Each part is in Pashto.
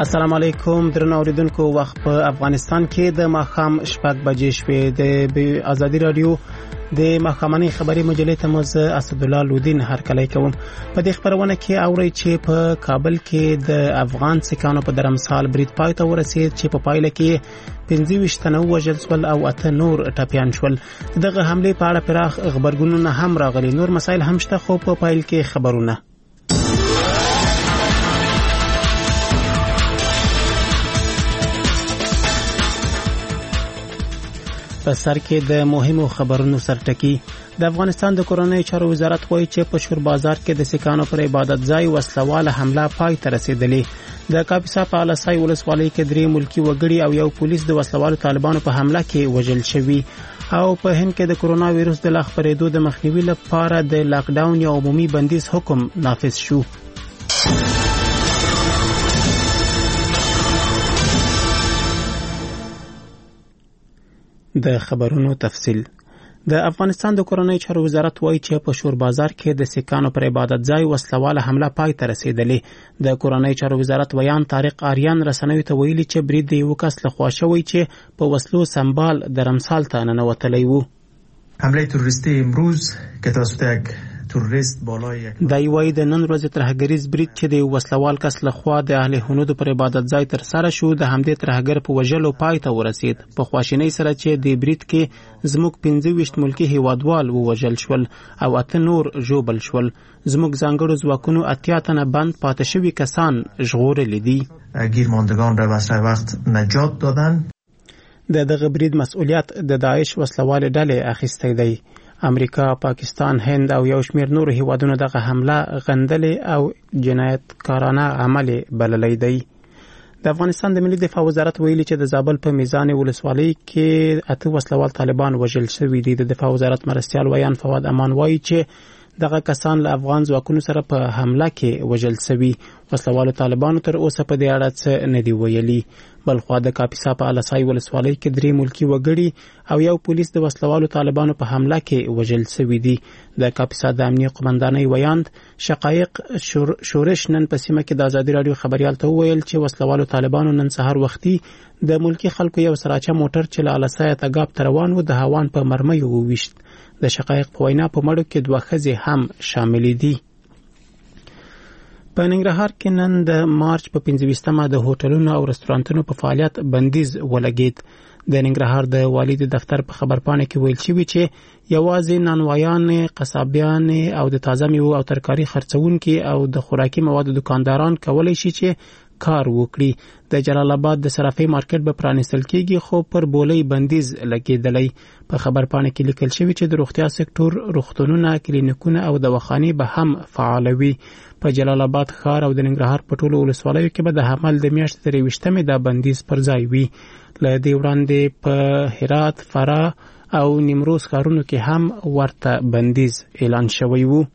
السلام علیکم درنو اوریدونکو. وخت په افغانستان کې د ماښام 6 بجې شوې. د ازادي رادیو د ماښامنۍ خبري مجلې ته مز اسد الله لودین هرکلی کوم. په دې خبرونه کې اوري چې په کابل کې د افغان سکانو په درمسال برید پای ته ورسید چې په پایله کې 25 تنه وژل شول او 8 نور ټپيان شول. دغه حمله په اړه پراخ خبرګونونه هم راغلي. نور مسایل هم شته خو په پایل کې خبرونه. په سر کې د مهمو خبرونو سرټکی. د افغانستان د کورنۍ چارو وزارت وایي چې په شور بازار کې د سکانو پر عبادت ځای وسلواله حمله پای ته رسیدلې. د کاپیسا په الاسای ولسوالۍ کې 3 ملکی وګړي او یو پولیس د وسلوالو طالبانو په حمله کې وژل شوي. او په هند کې د کرونا وایروس د لا خپرېدو د مخنیوي لپاره د لاک ډاون یا عمومي بندیز حکم نافذ شو. د خبرونو تفصیل. د افغانستان د کورنۍ چارو وزارت وایي چې په شور بازار کې د سکانو پر عبادت ځای وسلواله حمله پای ته رسیدلې. د کورنۍ چارو وزارت ویان طارق آریان رسنوي ته ویلي چې برید د یو کس لخوا شوی چې په وسلو سمبال درمسال ته ننوتلی و. حمله تروریستی امروز که توسط یک تروریست بالای دای وای د نن ورځې ترهګریز برید چې د وسلوال کس لخوا د اهل هنود پر عبادت ځای تر سره شو د همدې ترهګر په وژلو پای ته ورسید. په خواشینۍ سره چې د برید کې زموږ 25 ملکی هیوادوال ووژل شول او 8 نور ژوبل شول. زموږ ځانګړو ځواکونو 80 تنه بند پاتې شوي کسان ژغورلي دي. گیرماندگان را واسه وخت نجات دادن. د دغه برید مسؤلیت د داعش وسلوال ډلې اخیستی دی. امریکا، پاکستان، هند او یو شمیر نور هیوادونو دغه حمله غندلې او جنایتکارانه عمل بللی دی. د افغانستان د ملي دفاع وزارت ویلي چې د زابل په میزان ولسوالۍ کې 8 وسلوال طالبان وژل شوي دي. د دفاع وزارت مرستیال ویان فواد امان وایي چې دغه کسان له افغان ځواکونو سره په حمله کې وژل شوي. وسلوالو طالبانو تر اوسه په دې اړه څه نه دی ویلي. بلخوا د کاپیسا په الاسای ولسوالۍ کې 3 ملکی وګړي او یو پولیس د وسلوالو طالبانو په حمله کې وژل شوي دي. د کاپیسا د امنیه قومندانۍ ویاند شقایق شورش نن په سیمه کې د ازادي رادیو خبريال ته وویل چې وسلوالو طالبانو نن سهار وختي د ملکی خلکو یو سراچه موټر چې له الاسای ته ګاب روان و د هوان په مرمیو وویشت. د شقایق په وینا په مړو کې 2 ښځې هم شامل دي. په ننګرهار کې نن د مارچ په 25مه د هوټلونو او رستورانتونو په فعالیت بندیز ولګید. د ننګرهار د والي دفتر په خبرپاڼه کې ویل شوی چې یوازې نانوایان، قصابیان او د تازه میوه او ترکاری خرڅونکي او د خوراکي موادو دکانداران کولای شي چې کار وکړي. د جلال آباد د صرافي مارکیټ به پرانیستل کیږي خو پر بولۍ بندیز لګیدلی. په خبرپاڼه کې لیکل شوی چې د روغتیا سکتور، روغتونونه، کلینیکونه او دواخانې به هم فعالوي. په جلال آباد ښار او د ننګرهار په ټولو ولسوالیو کې به د حمل د میاشتې 23مې د بندیز پر ځای وي. له دې وړاندې په هرات، فراه او نیمروز ښارونو کې هم ورته بندیز اعلان شوی وو.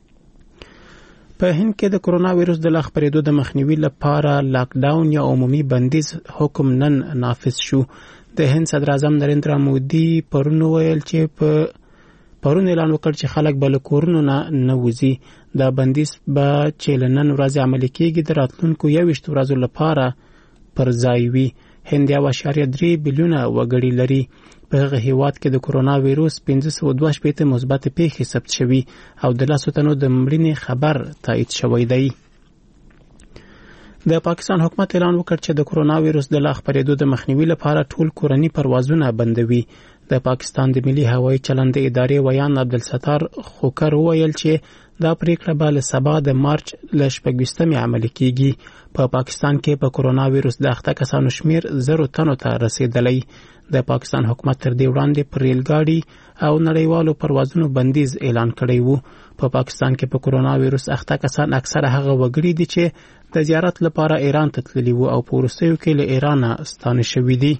په هند کې د کرونا وایروس د لا خپرېدو د مخنیوي لپاره لاک ډاون یا عمومي بندیز حکم نن نافذ شو. د هند صدر اعظم نریندرا مودي پرون ویل چې پرون اعلان وکړ چې خلک به له کورونو نه وځي. دا بندیز به چې له نن ورځې عملي کېږي د راتلونکو 21 ورځو لپاره پر ځای وي. هند 1.3 بلیونه وګړي لري. په هغه هیواد کې د کرونا وایروس 562 مثبت پیښې ثبت شوي او د 10 تنو د مړینې خبر تایید شوی دی. د پاکستان حکومت اعلان وکړ چې د کرونا وایروس د لا خپرېدو د مخنیوي لپاره ټول کورني پروازونه بندوي. د پاکستان د ملي هوایي چلند ادارې ویان عبدالستار خوکر وویل چې دا پریکړه به له سبا د مارچ له 26مې عملي کیږي. په پاکستان کې په کرونا وایروس د اخته کسانو شمیر 0 تنو ته رسیدلی. د پاکستان حکومت تر دې وړاندې پر ریلګاډي او نړیوالو پروازونو بندیز اعلان کړی وو. په پاکستان کې په کرونا وایروس اخته کسان اکثره هغه وګړي دي چې د زیارت لپاره ایران ته تللي وو او په وروستیو کې له ایران ستانه شوي دي.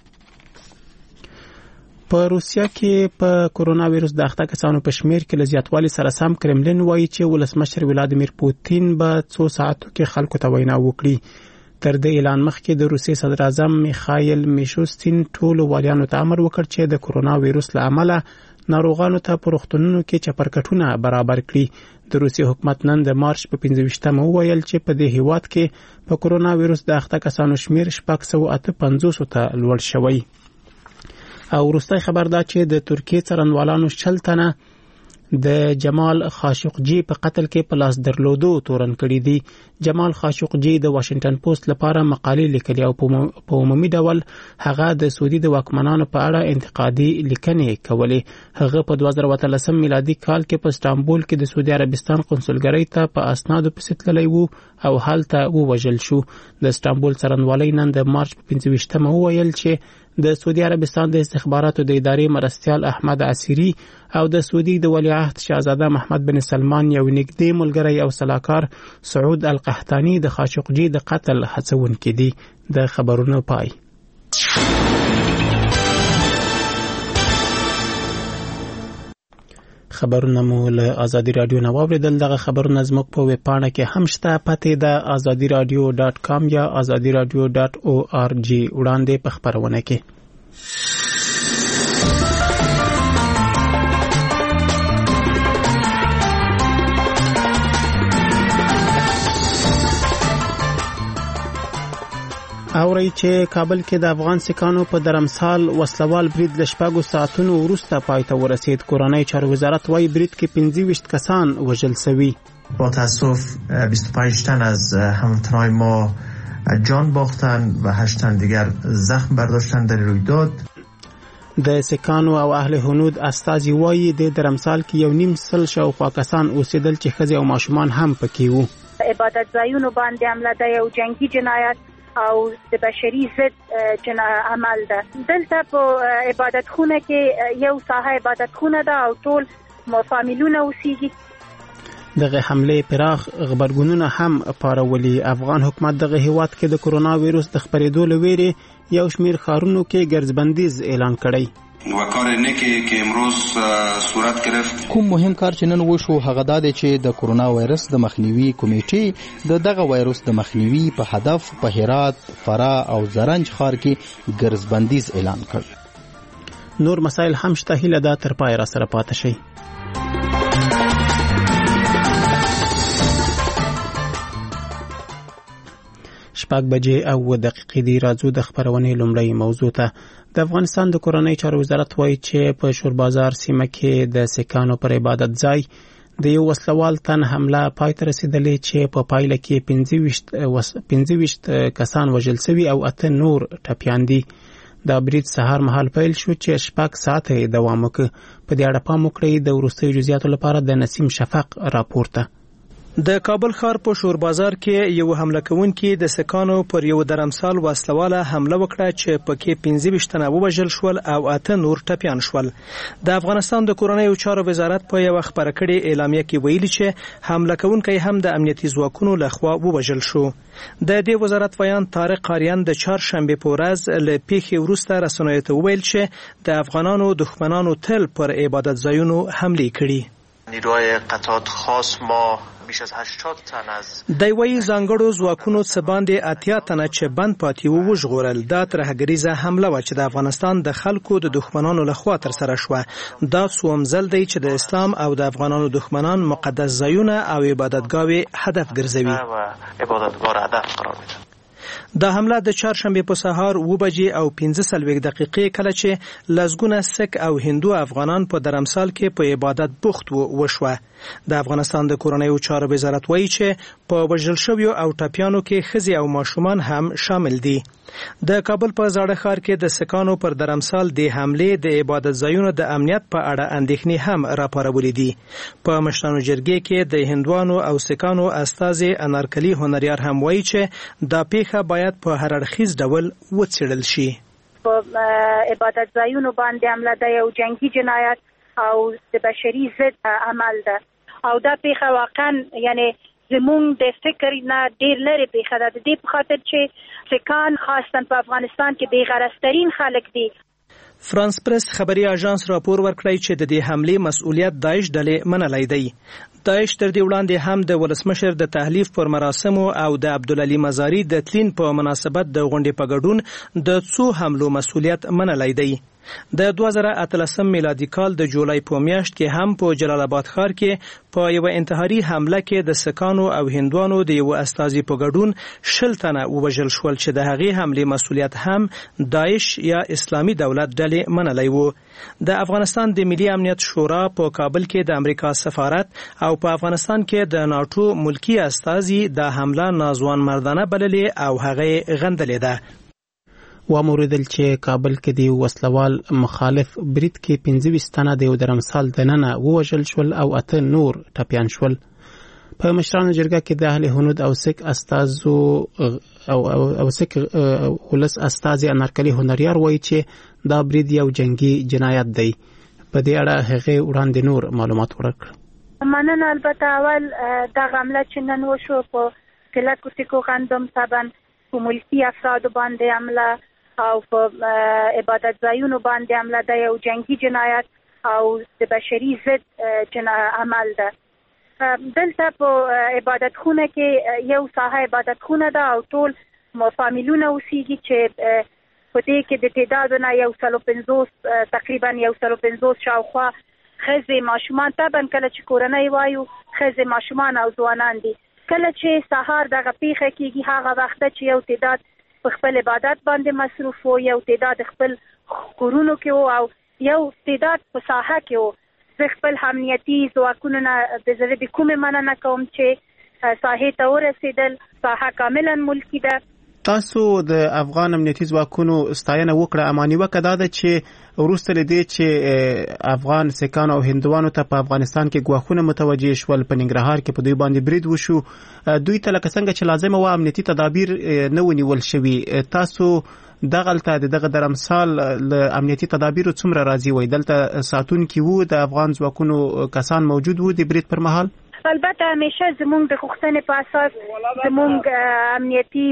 په روسیا کې په کرونا وایروس د اخته کسانو په شمیر کې له زیاتوالي سره سم کرملین وایي چې ولسمشر ولادیمیر پوتین به 2 ساعتو کې خلکو ته وینا وکړي. تر دې اعلان مخکې د روسیې صدر اعظم میخایل میشوستین ټولو والیانو ته امر وکړ چې د کورونا وایروس له امله ناروغانو ته په روغتونونو کې چپرکټونه برابر کړي. د روسیې حکومت نن د مارچ په 25مه وویل چې په دې هیواد کې په کورونا وایروس د اخته کسانو شمیر 658 ته لوړ شوی. او وروستی خبر دا چې د ترکیې څارنوالانو 60 تنه د جمال خاشقجي په قتل کې په لاس درلودو تورن کړي دي. جمال خاشقجي د واشنگټن پوسټ لپاره مقالې لیکلي او په عمومي ډول هغه د سعودي د واکمنانو په اړه انتقادي لیکنې کولې. هغه په 2013 میلادي کال کې په استانبول کې د سعودي عربستان قونسلګرۍ ته په اسنادو پسې تللی وو او هلته ووژل شو. د استانبول څارنوالۍ نن د مارچ په 25مه وویل چې د سعودي عربستان د استخباراتو د ادارې مرستیال احمد عسیری او د سعودي د ولیعهد شاهزاده محمد بن سلمان یو نږدې ملګری او سلاکار سعود القحطاني د خاشقجي د قتل هڅونکي دي. د خبرونو پای. خبرونه مو له آزادی رادیو نه واوریدل. دغه خبرونه زموږ په ویب پاڼه کې هم شته. پته د azadiradio.com یا azadiradio.org وړاندې په خبرونه کې. اوري چې کابل کې د افغان سکانو په درمسال وسلوال برید ل شپږو ساعتونو وروسته پای ته ورسید. کورنۍ چارو وزارت وايي برید کې 25 کسان وژل شوي. با تاسف 25 تن از هموطنان ما جان باختن و 8 تن دیگر زخم برداشتن در رویداد. د سکانو او اهل هنود استازي وايي د درمسال کې یو نیم سل شاوخوا کسان اوسېدل چې ښځې او ماشومان هم پکې وو. عبادت ځایونو باندې حمله ده، یو جنگي جنایت او د بشري ضد عمل ده. دلته په عبادت خونه کې یو ساحه عبادت خونه ده او ټول فامیلونه اوسېږي. دغه حمله پراخ خبرګونونه هم پارولي. افغان حکومت دغه هیواد کې د کورونا وایروس د خپرېدو لویری یو شمیر خارونو کې ګرځبندیز اعلان کړی. و کار نیکی که امروز صورت گرفت. کوم مهم کار چې نن وشو هغه دا دی چې د کورونا وایرس د مخنیوي کمیټې د دغه وایروس د مخنیوي په هدف په هرات، فراه او زرنج ښار کې ګرځبندیز اعلان کړ. نور مسائل هم شته. هیله ده تر پای را سره پاتې شئ. شپږ بجې او دقیقې دی. راځو د خبرونې لومړی موضوع ته. د افغانستان د کورنۍ چارو وزارت وايي چې په شور بازار سیمه کې د سکانو پر عبادت ځای د یو وسلوال تن حمله پای ته رسیدلې چې په پایله کې 25 کسان وژل شوي او 8 نور ټپیان دي. دا برید سهار مهال پیل شو چې 6 ساعته دوام وکړ. په دې اړه پام وکړئ. د وروستیو جزئیاتو لپاره د نسیم شفق راپورته. د کابل ښار په شور بازار کې یو حمله کوونکی د سکانو پر یو درمسال وسلواله حمله وکړه چې پکې 25 تنه ووژل شول او 8 نور ټپیان شول. د افغانستان د کورنۍ چارو وزارت په یو خبره کړې اعلامیه کې ویلي چې حمله کوونکی هم د امنیتي ځواکونو لخوا ووژل شو. د دې وزارت ویان طارق قاریان د چهارشنبه په ورځ له پیښې وروسته رسنیو ته ویل چې د افغانانو دښمنانو تل پر عبادت ځایونو حمله کړي. نیروهای قطعات خاص ما بیش از 80 تن از دوی ځانګړو ځواکونو څخه باندې 80 تنه چې بند پاتې وو وژغورل. دا ترهګریزه حمله و چې د افغانستان د خلکو د دښمنانو لخوا تر سره شوه. دا څوم ځل دی چې د اسلام او د افغانانو دښمنان مقدس ځایونه او عبادتګاوې هدف ګرځوي. عبادتګاه هدف قرار میدن. دا حمله د چهارشنبه په سهار 2:15 دقیقې کله چې لزګونه سک او هندو افغانان په درمسال کې په عبادت بوخت وشوه. د افغانستان د کورنۍ چارو وزارت وایي چې په وژل شویو او ټپیانو کې ښځې او ماشومان هم شامل دي. د کابل په زاړه ښار کې د سکانو پر درمسال د حمله د عبادت ځایونو د امنیت په اړه اندېښنې هم راپارولې دي. په مشرانو جرګې کې د هندوانو او سکانو استازي انارکلي هنریار هم وایي چې دا پیښه باید په هر اړخیز ډول وڅېړل شي. په عبادت ځایونو باندې حمله ده، یو جنگي جنایت او د بشري ضد عمل ده او دا پیښه واقعا یعنی زمونږ د فکر نه ډیر لري پیښه ده. د دې په خاطر چې سکان خاصتا په افغانستان کې بې غرض ترین خلک دي. فرانس پریس خبري اژانس راپور ورکړی چې د دې حملې مسؤلیت داعش ډلې منلی دی. داعش تر دې وړاندې هم د ولسمشر د تحلیف پر مراسمو او د عبدالعلي مزاري د تلین په مناسبت د غونډې په ګډون د څو حملو مسؤلیت منلی دی. د 2018 میلادي کال د جولای په میاشت کې هم په جلال آباد ښار کې په یو انتحاري حمله کې د سکانو او هندوانو د یو استازي په ګډون 20 تنه ووژل شول چې د هغې حملې مسؤلیت هم داعش یا اسلامي دولت ډلې منلی و. د افغانستان د ملي امنیت شورا په کابل کې د امریکا سفارت او په افغانستان کې د ناټو ملکی استازي د حمله ناځوان مردانه بللې او هغه غندلې ده. واموریدل چې کابل کې د وسلوال مخالف برید کې 25 تنه د یو درمسال دننه ووژل شول او 8 نور ټپیان شول. په مشرانو جرګه کې د اهل هنود او سک استازو او سک ولس استازي انارکلي هنریار وایي چې دا برید یو جنگي جنایت دی. په دې اړه هغه وړاندې نور معلومات ورکړل. مننه. البته اول دا حمله چې نن وشو په کله کوټیکو غندم صاحبان په ملکی افراد باندې حمله او په عبادت ځایونو باندې حمله د یو جنگي جنایت او د بشري ضد عمل ده. دلته په عبادت خونه کې یو ساحه عبادت خونه ده او ټول فامیلونه اوسېږي چې په دې کې د تعدادونه 150 تقریبا 150 شاوخوا ښځې ماشومان طبعا کله چې کورنۍ وایو ښځې ماشومان او ځوانان دي. کله چې سهار دغه پیښه کېږي هغه وخت چې یو تعداد په خپل عبادت باندې مصروف وو، یو تعداد خپل کورونو کې وو او یو تعداد په ساحه کې وو. زه خپل امنیتي ځواکونو نه د زړه د کومې مننه کوم چې ساحې ته ورسېدل. ساحه کاملا ملکي ده. تاسو د افغان امنیتي ځواکونو ستاینه وکړه، اما نیوکه دا ده چې وروسته له دې چې افغان سکانو او هندوانو ته په افغانستان کې ګواښونه متوجه شول، په ننګرهار کې په دوی باندې برید وشو، دوی ته لکه څنګه چې لازمه وه امنیتي تدابیر نه ونیول شوي. تاسو دغلته دغه درمسال له امنیتي تدابیرو څومره راضي وئ؟ دلته ساتونکي وو، د افغان ځواکونو کسان موجود وو د برید پر مهال؟ البته همیشه زموږ د غوښتنې په اساس زموږ امنیتي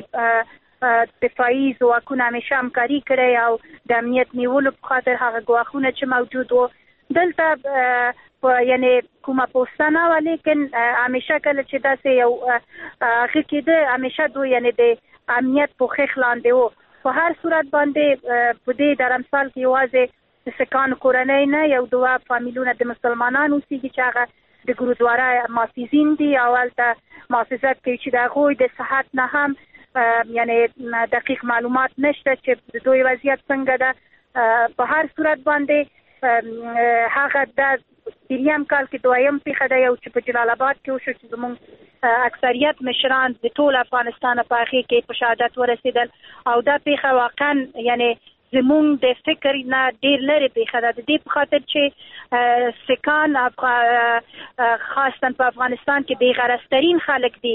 دفاعي ځواکونه همیشه همکاري کړې او د امنیت نیولو په خاطر هغه ګواښونه چې موجود وو دلته یعنی کومه پوسټه نه وه، لیکن همیشه کله چې داسې یو هغه کېده همیشه دوی یعنی د امنیت په خیخ لاندې وو. په هر صورت باندې په دې درمسال کې یوازې د سکانو کورنۍ نه یو دوه فامیلونه د مسلمانانو اوسېږي چې هغه د ګرودواره محافظین دي او هلته محافظت کوي چې د هغوی د صحت نه هم یعنی دقیق معلومات نشته چې د دوی وضعیت څنګه ده. په هر صورت باندې هغه د دریم کال کې دویم پیښه ده یو چې په جلال آباد کې وشو چې زموږ اکثریت مشران د ټول افغانستان په هغې کې په شهادت ورسېدل او دا پیښه واقعا یعنی زموږ د فکر نه ډېر لرې پیښه ده. د دې په خاطر چې سکان خاصتا په افغانستان کې بېغرضترین خلک دي.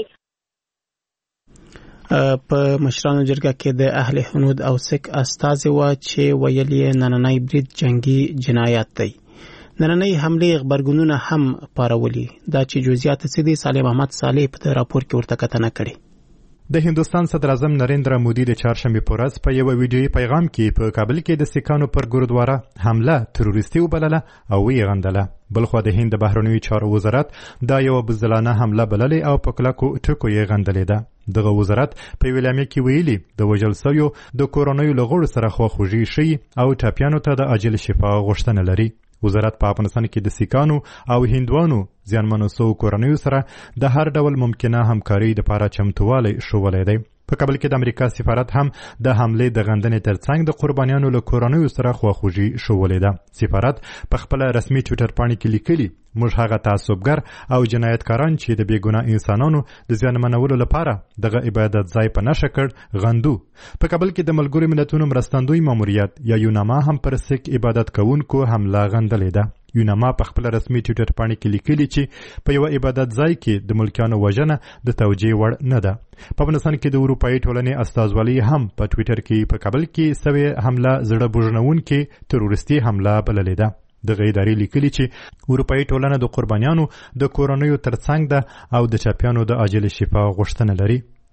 په مشرانو جرګه کې د اهل هنود او سک استازي و چې ویل یې نننی برید جنگي جنایت دی. نننی حملې غبرګونونه هم پارولي. دا چې جزئیات څه دي سالم احمد صالح په راپور کې ورته کتنه کړې. د هندوستان صدر اعظم نریندرا مودي د چهارشنبه په ورځ په یو ویډیویي پیغام کې په کابل کې د سکانو پر ګرودواره حمله تروریستي وبلله او یې غندله. بلخو د هند بهرنیو چارو وزارت دا یو بزدلانه حمله بللې او په کلکو ټکو یې غندلې ده. دغه وزارت په ویلامه کې ویلي د وژل شویو د کورونیو له غړو سره خواخوږي شي او ټاپیانو ته د عاجل شفا غوښتنه لري. وزارت په افغانستان کې د سکانو او هندوانو زیانمنو سو کورنیو سره د هر ډول ممکنه همکاري لپاره چمتووالی ښوولی دی. په کابل کې د امریکا سفارت هم د حملې د غندنې ترڅنګ د قربانیانو له کورنیو سره خواخوږي ښوولې ده. سفارت په خپل رسمي ټویټر پاڼه کې لیکلي موږ هغه تعصبګر او جنایتکاران چې د بېګناه انسانانو د زیانمنولو لپاره دغه عبادت ځای په نښه کړ غندو. په کابل کې د ملګرو ملتونو مرستندوی ماموریت یا یوناما هم پر سک عبادت کوونکو حمله غندلې ده. یوناما په خپل رسمي ټویټر پاڼه کې لیکلي چې په یو عبادت ځای کې د ملکیانو وژنه د توجیه وړ نه ده. په افغانستان کې د اروپایي ټولنې استازولي هم په ټویټر کې په کابل کې سوې حمله زړه بوژنونکې تروریستي حمله بللې ده. دغه ادارې لیکلي چې اروپایي ټولنه د قربانیانو د کورنیو ترڅنګ ده او د چاپیانو د عاجل شفا غوښتنه لري.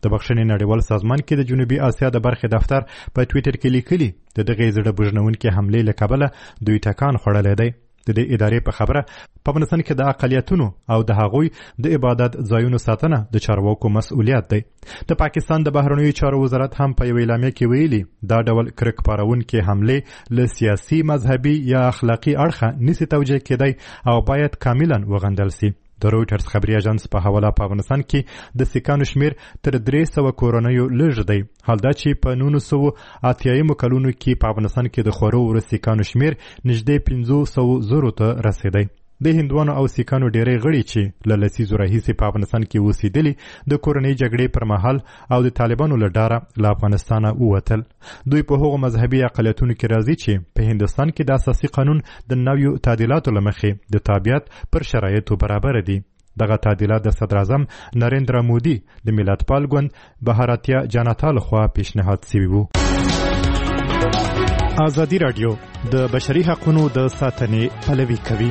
د بخښنې نړیوال سازمان کې د جنوبي اسیا د برخې دفتر په ټویټر کې لیکلي د دغه زړه بوژنونکې حملې له کبله دوی ټکان خوړلی دی. د دې ادارې په خبره په افغانستان کې د اقلیتونو او د هغوی د عبادت ځایونو ساتنه د چارواکو مسؤلیت دی. د پاکستان د بهرنیو چارو وزارت هم په یوه اعلامیه کې ویلي دا ډول کرک پارونکې حملې له سیاسي مذهبي یا اخلاقي اړخه نشي توجیه کېدی او باید کاملا وغندل سي. د رویټرز خبري اژانس په حواله په افغانستان کې د سیکانو شمیر تر 300 کورنیو لږ دی. حال دا چې په 1980 کلونو کې په افغانستان کې د خورو ور سیکانو شمیر نږدې 500,000 ته رسیدي. د هندوانو او سیکانو ډېرې غړي چې له لسیزو راهیسې په افغانستان کې اوسېدلي د کورنۍ جګړې پر مهال او د طالبانو له ډاره له افغانستانه ووتل. دوی په هغو مذهبي اقلیتونو کې راځي چې په هندوستان کې د اساسي قانون د نویو تعدیلاتو له مخې د تابعیت پر شرایطو برابر دي. دغه تعدیلات د صدر اعظم نریندرا مودي د ملتپال ګوند بهارتیا جانتا لخوا پیشنهاد شوی وو. ازادي راډیو د بشري حقوقو د ساتنې پلوي کوي.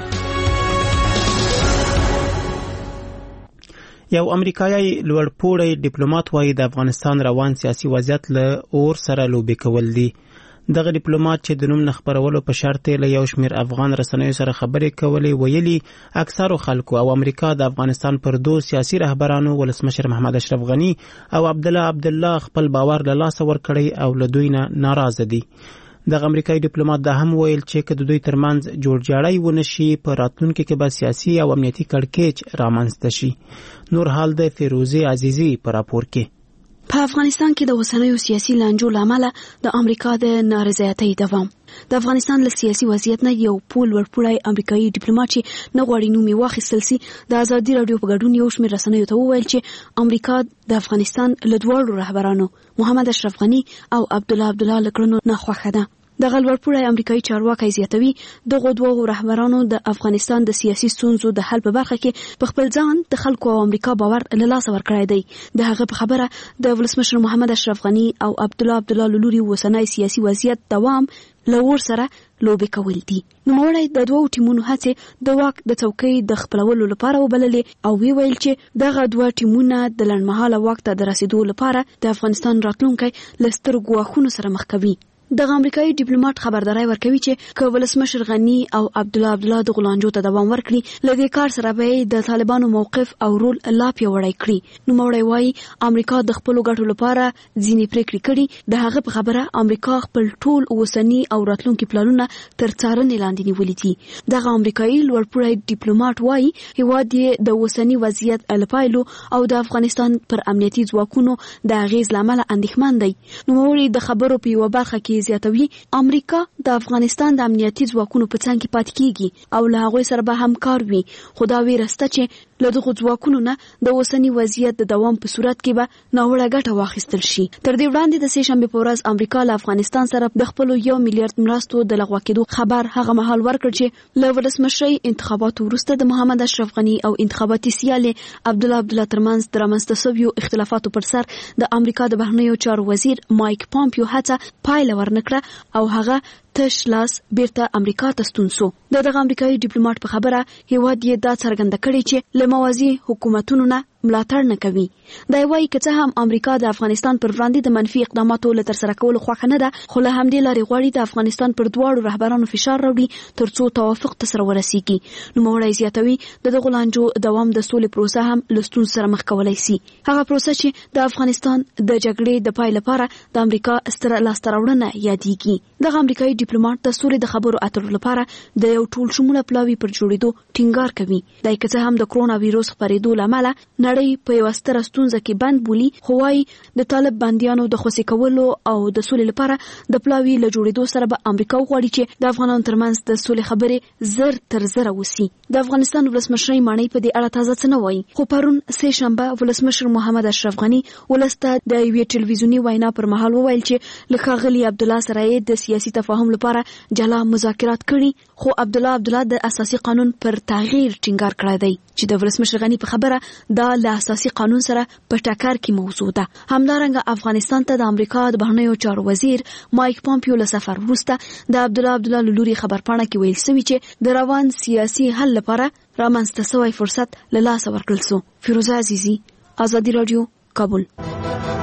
یو امریکایي لوړپوړی ډیپلوماټ وایي د افغانستان روان سیاسي وضعیت له اور سره لوبې کول دي. دغه ډیپلوماټ چې د نوم نه خبرولو په شرط له یو شمېر افغان رسنیو سره خبرې کولې ویلي اکثرو خلکو او امریکا د افغانستان پر دوه سیاسي رهبرانو ولسمشر محمد اشرف غنی او عبدالله خپل باور له لاسه ورکړی او له دوی نه ناراضه دي. دغه امریکایي ډیپلوماټ دا هم ویل چې که د دوی ترمنځ جوړجاړی ونشي په راتلونکي کې به سیاسي او امنیتي کړکېچ رامنځته شي. نور حال د فیروزه عزیزی په راپور کې. په افغانستان کې د اوسنیو سیاسي لانجو لامل د امریکا د نارضایتۍ دوام د افغانستان له سیاسي وضعیت نه یو پول ورپوړی امریکایي ډیپلوماټ چې نه غواړي نوم یې واخیستل سي د ازادي راډیو په ګډون یو شمېر رسنیو ته وویل چې امریکا د افغانستان له دواړو رهبرانو محمد اشرف غنی او عبدالله له کړنو نه خوښه ده. دغه لوړپوړی امریکایي چارواکی زیاتوي دغه دوه رهبرانو د افغانستان د سیاسي ستونزو د حل په برخه کې په خپل ځان د خلکو او امریکا باور له لاسه ورکړی دی. د هغه په خبره د ولسمشر محمد اشرف غنی او عبدالله لوري اوسنی سیاسي وضعیت دوام له اور سره لوبې کول دي. نوموړی د دوه ټیمونو هڅې د واک د څوکۍ د خپلولو لپاره وبللې او ویل چې دغه دوه ټیمونه د لنډمهاله واک ته د رسیدو لپاره د افغانستان راتلونکی له سترو ګواښونو سره مخ کوي. دغه امریکایي ډیپلوماټ خبرداري ورکوي چې که ولسمشر غنی او عبدالله د غلانجو ته دوام ورکړي له دې کار سره به د طالبانو موقف او رول لا پیاوړی کړي. نوموړی وایي امریکا د خپلو ګټو لپاره ځینې پریکړې کړي. د هغه په خبره امریکا خپل ټول اوسني او راتلونکي پلانونه تر څارنې لاندې نیولي دي. دغه امریکایي لوړپوړی ډیپلوماټ وایي هیواد یې د اوسني وضعیت له پایلو او د افغانستان پر امنیتي ځواکونو د اغیز له امله اندېښمن دی. نوموړی د خبرو په یوه برخه کې زیاتوي امریکا د افغانستان د امنیتي ځواکونو په څنګ کې پاتې کیږي او له هغوی سره به همکار وي. خو دا ویره شته چې له دغو ځواکونو نه د اوسني وضعیت د دوام په صورت کې به ناوړه ګټه واخیستل شي. تر دې وړاندې د سهشنبې په ورځ امریکا له افغانستان سره د خپلو 1 میلیارډ مرستو د لغوه کېدو خبر هغه مهال ورکړ چې له ولسمشرۍ انتخاباتو وروسته د محمد اشرف غنی او انتخاباتي سیال عبدالله ترمنځ د رامنځته شویو اختلافاتو پر سر د امریکا د بهرنیو چارو وزیر مایک پامپیو هڅه پایله ورنکړه او هغه تش لاس بیرته امریکا ته ستون سو. دغه امریکایي ډیپلوماټ په خبره هیواد یې دا څرګنده کړې چې له موازي حکومتونو نه ملاتړ نه کوي. دا وایي که څه هم امریکا د افغانستان پر وړاندې د منفي اقداماتو له ترسره کولو خوښه نه ده خو له همدې لارې غواړي د افغانستان پر دواړو رهبرانو فشار راوړي ترڅو توافق ته سره ورسیږي. نوموړی زیاتوي د دغو لانجو دوام د سولې پروسه هم له ستونزو سره مخ کولی سي. هغه پروسه چې د افغانستان د جګړې د پای لپاره د امریکا ستره لاسته راوړنه یادېږي. دغه امریکایي ډیپلوماټ د سولې د خبرو اترو لپاره د یو ټول شموله پلاوي پر جوړېدو ټینګار کوي. دا که څه هم د کرونا وایروس خپرېدو له امله نړۍ په یوه ستره ستونزه کې بند بولي خو وايي د طالب بندیانو د خوشي کولو او د سولې لپاره د پلاوي له جوړېدو سره به امریکا وغواړي چې د افغانانو ترمنځ د سولې خبرې زر تر زره وسی. د افغانستان ولسمشر مانی په دې اړه تازه څه نه وایي خو پرون سه شنبه ولسمشر محمد اشرف غنی ولسته د یوې ټلویزیونی وینا پر مهال وویل چې له ښاغلي عبدالله سره د سیاسي تفاهم لپاره جلا مذاکرات کړي خو عبدالله د اساسي قانون پر تغییر ټینګار کړی دی چې د ولسمشر غنی په خبره دا له اساسي قانون سره په ټکر کې موضوع ده. همدارنګه افغانستان ته د امریکا د بهرنیو چارو وزیر مایک پامپیو له سفر وروسته د عبدالله لوري خبرپاڼه کې ویل شوی چې د روان سیاسي حل لپاره رامنځته شوی فرصت له لاسه ورکړل شو. فیروزه عزیزی، آزادی رادیو، کابل.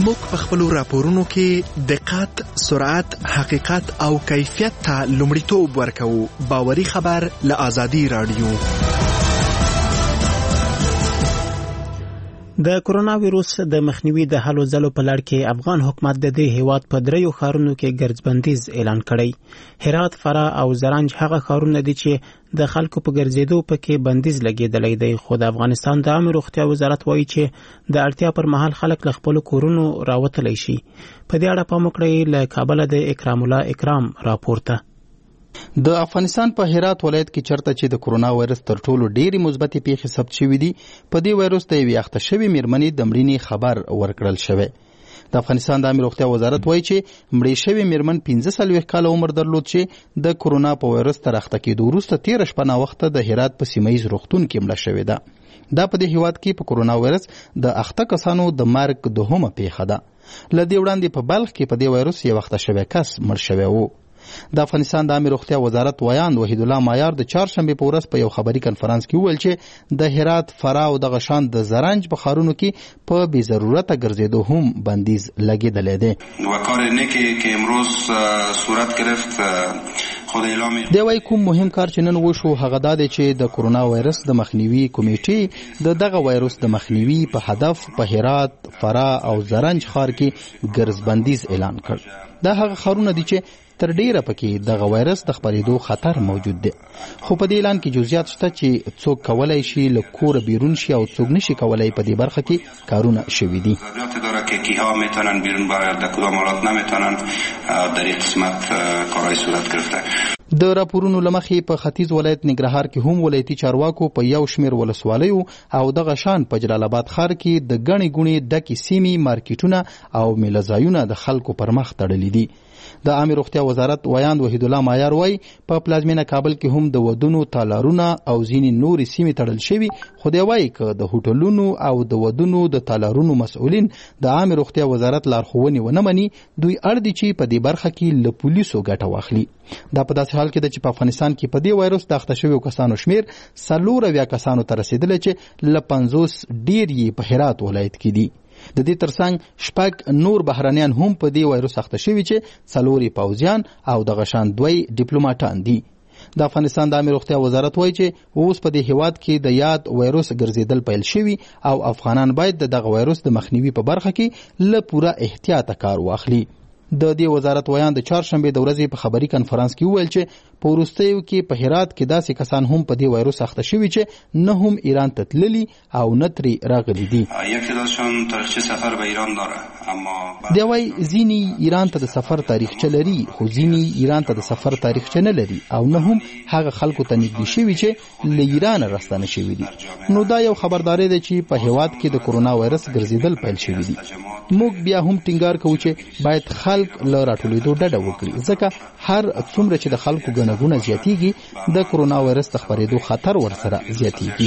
موږ په خپلو راپورونو کې دقت، سرعت، حقیقت او کیفیت ته لومړیتوب ورکوو. باوري خبر له آزادي راډیو. د کرونا وایروس د مخنیوي د هلو ځلو په لړ کې افغان حکومت د دې هیواد په دریو ښارونو کې ګرځبندیز اعلان کړی. هرات، فراه او زرنج هغه ښارونه دي چې د خلکو په ګرځېدو پکې بندیز لګېدلی دی، خو د افغانستان د عامه روغتیا وزارت وایي چې د اړتیا پر مهال خلک له خپلو کورونو راوتلی شي. په دې اړه پام وکړئ. له کابل د اکرام الله اکرام راپورته. د افغانستان په هرات ولایت کې چرته چې د کرونا وایرس تر ټولو ډېری مثبتې پیښې ثبت شوې دي، په دې وایرس د یوې اخته شوې میرمنې د مړینې خبر ورکړل شوی. د افغانستان د عامه روغتیا وزارت وایي چې مړې شوې میرمن 45 کاله عمر درلود چې د کرونا په وایرس تر اخته کېدو وروسته 13 شپه ناوخته د هرات په سیمه ییز روغتون کې مړه شوې ده. دا په دې هیواد کې په کرونا وایرس د اخته کسانو د مرګ دوهمه پیښه ده. له دې وړاندې په بلخ کې په دې وایرس یو اخته شوی کس مړ شوی و. د افغانستان د عامه روغتیا وزارت ویاند وحید الله مایار د چهارشنبه په ورځ په یو خبري کنفرانس کې وویل چې د هرات، فراه او د غشان د زرنج په ښارونو کې په بې ضرورته ګرځېدو هم بندیز لګېدلی دی. کار نیکی که امروز صورت گرفت دی وايي کوم مهم کار چې نن وشو هغه دا دی چې د کرونا وایرس د مخنیوي کمیټې د دغه وایرس د مخنیوي په هدف په هرات، فراه او زرنج ښار کې ګرځبندیز اعلان کړ. دا هغه ښارونه دي چې تر ډیره پکې دغه وایرس د خپرېدو خطر موجود دی، خو په دې اعلان کې جزئیات شته چې څوک کولای شي له کوره بیرون شي او څوک نشي کولای په دې برخه کې کارونه شوي دي. داره که کیها میتونن بیرون برای در کدام حالات نمیتونن در این قسمت کارهای صورت گرفته. د راپورونو لمخې په ختیځ ولایت ننګرهار کې هم ولایتي چارواکو په یو شمېر ولسوالیو او د غشان په جلال آباد ښار کې د ګڼې ګوڼې ډکې سیمې، مارکیټونه او میله ځایونه د خلکو پر مخ تړلي دي. د عامه روغتیا وزارت ویاند وحید الله مایار وایي په پلازمینه کابل کې هم د ودونو تالارونه او ځینې نورې سیمې تړل شوي، خو دی وایي که د هوټلونو او د ودونو د تالارونو مسؤلین د عامه روغتیا وزارت لارښوونې ونه مني، دوی اړ دي چې په دې برخه کې له پولیسو ګټه واخلي. دا په داسې حال کې ده چې په افغانستان کې په دې وایرس د اخته شویو کسانو شمیر 40 کسانو ته رسېدلی چې له 50 ډېر یې په هرات ولایت کې دي. د دې ترڅنګ 6 نور بهرانیان هم په دې وایرس اخته شوي چې 4 پوځیان او د غشان 2 ډیپلوماټان دي. د افغانستان د عامه روغتیا وزارت وایي چې اوس په دې هیواد کې د یاد وایرس ګرځېدل پیل شوي او افغانان باید د دغه وایرس د مخنیوي په برخه کې له پوره احتیاطه کار واخلي. د دې وزارت ویاند د چهارشنبه د ورځې په خبري کنفرانس کې وویل چې په وروستیو کې په هرات کې داسې کسان هم په دې وایرس اخته شوي چې نه هم ایران ته تللي او نه ترې راغلي دي. یکی‌داشون تاریخچه سفر به ایران داره، اما دی وايي ځینې ایران ته د سفر تاریخچه لري، خو ځینې ایران ته د سفر تاریخچه نه لري او نه هم هغه خلکو ته نږدې شوي چې له ایران راستانه شوي دي. نو دا یو خبرداری دی چې په هیواد کې د کرونا وایرس ګرځېدل پیل شوي دي. موږ بیا هم ټینګار کوو چې باید خلک له راټولېدو ډډه وکړي، ځکه هر څومره چې د خلکو ګڼه ګوڼه زیاتیږي د کرونا وایرس د خپرېدو خطر ورسره زیاتیږي.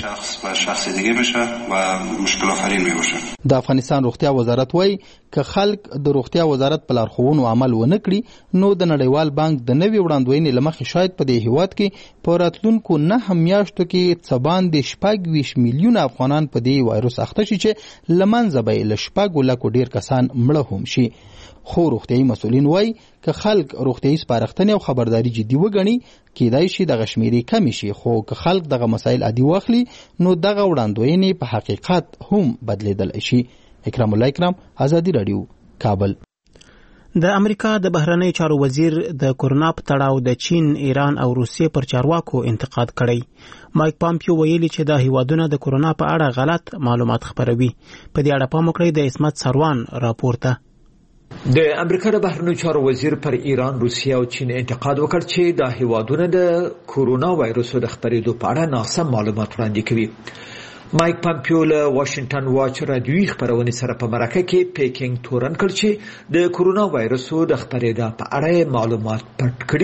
د افغانستان روغتیا وزارت وایي که خلک د روغتیا وزارت په لارښوونو عمل ونه کړي نو د نړیوال بانک د نوې وړاندوینې له مخې شاید په دې هیواد کې په راتلونکو 9 میاشتو کې څه باندې 26 میلیونه افغانان په دې وایرس اخته شي چې له منځه به یې له 6 لکو ډېر کسان مړه هم شي. خو روغتیايي مسؤلین وایي که خلک روغتیايي سپارښتنې او خبرداري جدي وګڼي کېدای شي دغه شمیرې کمې شي، خو که خلک دغه مسایل عادي واخلي نو دغه وړاندوینې په حقیقت هم بدلیدلی شي. اکرام الله اکرام، آزادي راډیو، کابل. د امریکا د بهرنی چارو وزیر د کرونا په تړاو د چین، ایران او روسیې پر چارواکو انتقاد کړی. مایک پامپیو ویلي چې د هیوادونو د کرونا په اړه غلط معلومات خپروي. په دې اړه پام وکړئ. د اسمت سروان راپورته. د امریکا د بهرنیو چارو وزیر پر ایران، روسیې او چین انتقاد وکړ چې د هیوادونو د کرونا وایرس د خپرېدو په اړه ناسم معلومات وړاندې کوي. مایک پامپیو له واشنگټن واچ رادیوي خبرونې سره په مرکه کې پیکینګ تورن کړ چې د کرونا وایرس د خپرېدا په اړه معلومات پټ کړي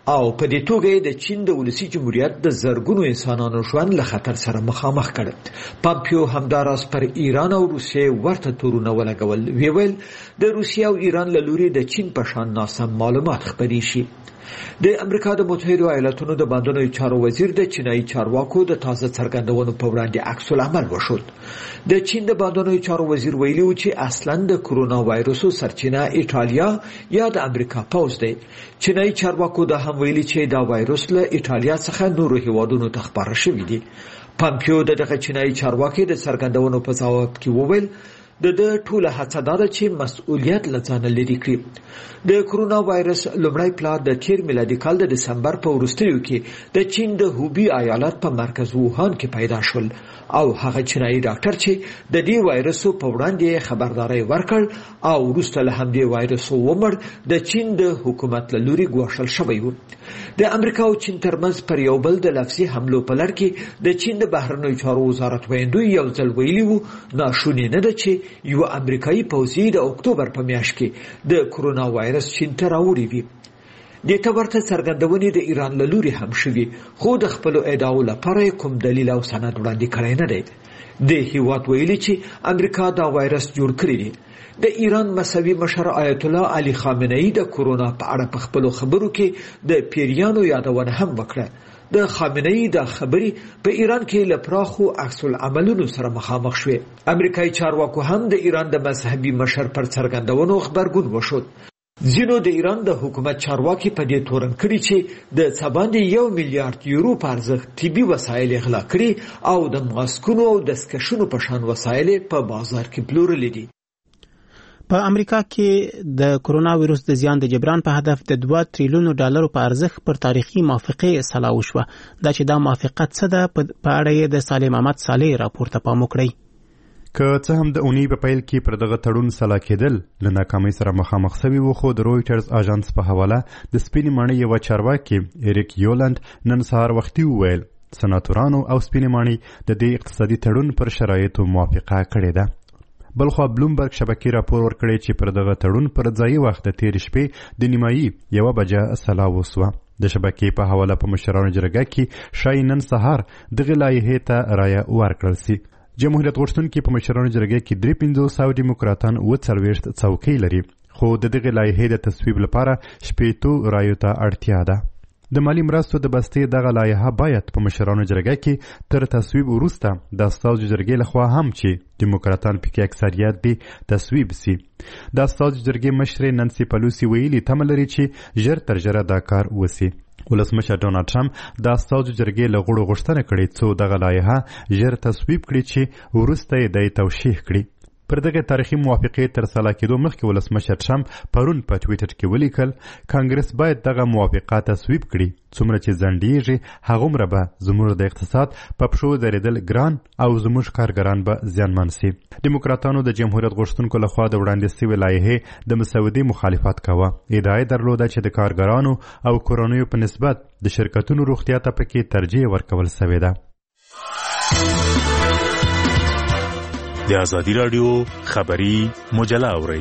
او په دې توګه د چین د ولسی جمهوریت د زرګونو انسانانو ژوند له خطر سره مخامخ کړ. پامپیو همداراز پر ایران او روسیې ورته تورونه ولګول. ویل د روسیې او ایران له لوري د چین په شان ناسم معلومات خپرې شي. د امریکا د متحده ایالاتونو د بهرنیو چارو وزیر د چینایي چارواکو د تازه څرګندونو په وړاندې عکس العمل وښود. د چین د بهرنیو چارو وزیر ویلي و چې اصلاً د کرونا وایرس سرچینه ایټالیا یا د امریکا پوز دی. چینایي چارواکو دا هم ویلي چې دا وایرس له ایټالیا څخه نورو هیوادونو ته خپاره شوی دی. پامپیو دغه چینایي چارواکي د څرګندونو په ځواب کې وویل د ټوله هڅه دا ده چې مسؤلیت له ځانه لرې کړي. د کرونا وایرس لومړی پلار د تیر میلادي کال د دسمبر په وروستیو کې د چین د هوبی ایالت په مرکز ووهان کې پیدا شول او هغه چینایي ډاکټر چې د دې وایرس په وړاندې خبرداري ورکړ او وروسته له همدې وایرس ومړ د چین د حکومت له لوري ګواښل شوی و. د امریکا او چین ترمنځ پر یو بل د لفظي حملو په لړ کې د چین د بهرنیو چارو وزارت ویندوی یو ځل ویلي و ناشونې نه ده چې یو امریکایي پوځي د اکتوبر په میاشت کې د کرونا وایرس چین ته راوړی وي. د ته ورته څرګندونې د ایران له لوري هم شوي خو د خپلو ادعاو لپاره کوم دلیل او سند وړاندې کړی نه دی. د هیواد ویلي چې امریکا دا وایرس جوړ کړی دی. د ایران مذهبي مشر آیت الله علي خامنه‌ای د کرونا په اړه په خپلو خبرو کې د پیریانو یادونه هم وکړه. د خامنه‌ای د خبرې په ایران کې له پراخو عکس العملونو سره مخامخ شوه. امریکایي چارواکو هم د ایران د مذهبي مشر پر څرګندونو خبرګون وشود. ځینو د ایران د حکومت چارواکي په دې تورن کړي چې د څباندې 1 میلیارډ یورو په ارزښت طبي وسایل اغلا کړي او د ماسکونو او دستکشونو په شان وسایل په بازار کې پلورلي دي. په امریکا کې د کرونا وایرس د زیان د جبران په هدف د 2 تریلیون ډالرو په ارزښت پر تاریخي موافقه اصلاح وشوه. دا چې دا موافقت څه ده په اړه د صالح محمد صالح راپور ته پام وکړئ. که څه هم د اونۍ په پیل کې پر دغه تړون سلا کېدل له ناکامۍ سره مخامخ شوي وو، خو د رویټرز اژانس په حواله د سپینې ماڼۍ یوه چارواکي ایریک یولند نن سهار وختي وویل سناتورانو او سپینې ماڼۍ د دې اقتصادي تړون پر شرایطو موافقه کړې ده. بلخوا بلومبرګ شبکې راپور ورکړی چې پر دغه تړون پر ځایي وخت د تېرې شپې د نیمایي 1 بجه سلا وسوه. د شبکې په حواله په مشرانو جرګه کې شای نن سهار دغه لایحې ته رایه ورکړل سي. جمهوریت غوښتونکي په مشرانو جرګه کې 53 ډیموکراتان 40 څوکۍ لري، خو د دغه لایحې د تصویب لپاره 80 رایو ته اړتیا ده. د مالی مرستو د بستې دغه لایحه باید په مشرانو جرګه کې تر تصویب وروسته د استازو جرګې لخوا هم چې ډیموکراتان پکې اکثریت دي تصویب سي. د استازو جرګې مشر نانسي پلوسی ویلي تمه لري چې ژر تر ژره دا کار وسي. ولسمشر ډونالډ ټرمپ د استازو جرګې له غړو غوښتنه کړې څو دغه لایحه ژر تصویب کړي چې وروسته یې د توشیح کړي. پر دغه تاریخي موافقې تر سلا کېدو مخکې ولسمشر ټرمپ پرون په ټویټر کې ولیکل کانګرس باید دغه موافقه تصویب کړي. څومره چې ځنډیږي هغومره به زموږ د اقتصاد په پښو درېدل ګران او زموږ کارګران به زیانمن سي. ډیموکراتانو د جمهوریت غوښتونکو لخوا د وړاندې سوي لایحې د مسودې مخالفت کاوه. ادعا درلوده چې د کارګرانو او کورنیو په نسبت د شرکتونو روغتیا ته پکې ترجیح ورکول سوې ده. د ازادي راډیو خبري مجله اورئ.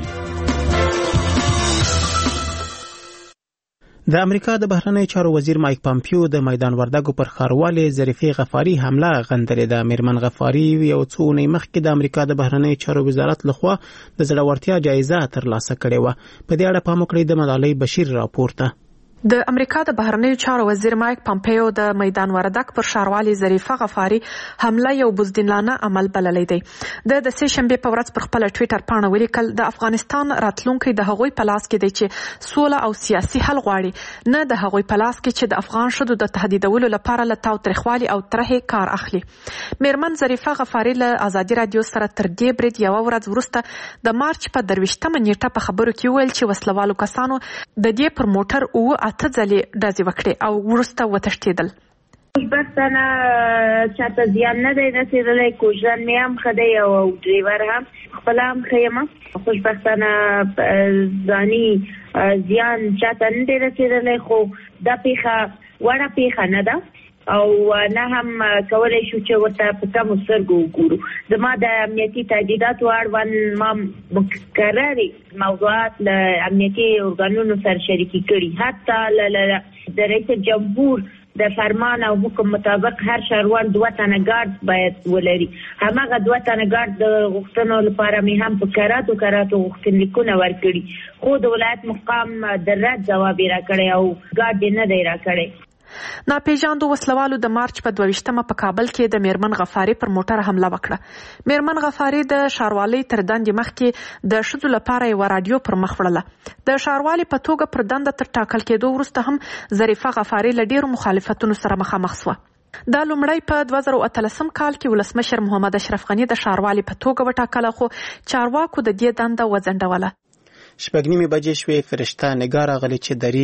د امریکا د بهرنیو چارو وزیر مایک پامپیو د میدان وردګو پر ښاروالۍ ظریفې غفاري حمله غندلې ده. میرمن غفاري یو څو اونۍ مخکې د امریکا د بهرنیو چارو وزارت لخوا د زړورتیا جایزه ترلاسه کړې وه. په دې اړه پام وکړئ د ملالۍ بشیر راپور ته. د امریکا د بهرنیو چارو وزیر مایک پامپیو د میدان وردګ پر ښاروالۍ ظریفه غفاري حمله یو بزدلانه عمل بللی دی. د سې شنبې په ورځ پر خپل ټویټر پاڼه ولیکل د افغانستان راتلونکی د هغوی په لاس کې دی چې سوله او سیاسي حل غواړي، نه د هغوی په لاس کې چې د افغان ښځو د تهدیدولو لپاره له تاوتریخوالي او ترهې کار اخلي. میرمن ظریفه غفاري له ازادي راډیو سره تر دې برید یوه ورځ وروسته د مارچ په 23مه نیټه په خبرو کې وویل چې وسلوالو کسانو د دې پر موټر 8 ځلې ډزې وکړې او وروسته وتښتېدل. خوشبختانه چاته زیان نه دی رسېدلی، کوژدن مې هم ښه دی او ډریور هم خپله هم ښه یم. خوشبختانه ځاني زیان چاته نه دی رسېدلی، خو دا پیښه وړه پیښه نه ده او نه هم کولی شو چې ورته په کمو سترګو وګورو. زما د امنیتي تهدیداتو اړوند ما مکررې موضوعات له امنیتي ارګانونو سره شریکې کړي، حتی له د رئیس جمهور د فرمان او حکم مطابق هر شهروان 2 تنه ګارد باید ولري. هماغه 2 تنه ګارد د غوښتنو لپاره مې هم په کراتو غوښتنلیکونه ورکړي، خو د ولایت مقام د رد ځواب راکړی او ګارد نه دی راکړی. ناپېژاندو وسلوالو د مارچ په 22مه په کابل کې د میرمن غفاري پر موټر حمله وکړه. میرمن غفاري د ښاروالۍ تر دندې مخکې د ښځو لپاره یوه راډیو پر مخ وړله. د ښاروالۍ په توګه پر دنده تر ټاکل کېدو وروسته هم ظریفه غفاري له ډېرو مخالفتونو سره مخامخ سوه. دا لومړی په 2013 کال کې ولسمشر محمد اشرف غني د ښاروالۍ په توګه وټاکله، خو چارواکو د دې دنده وځنډوله. 8:30 بجې شوې. فرشته نګار غلې چې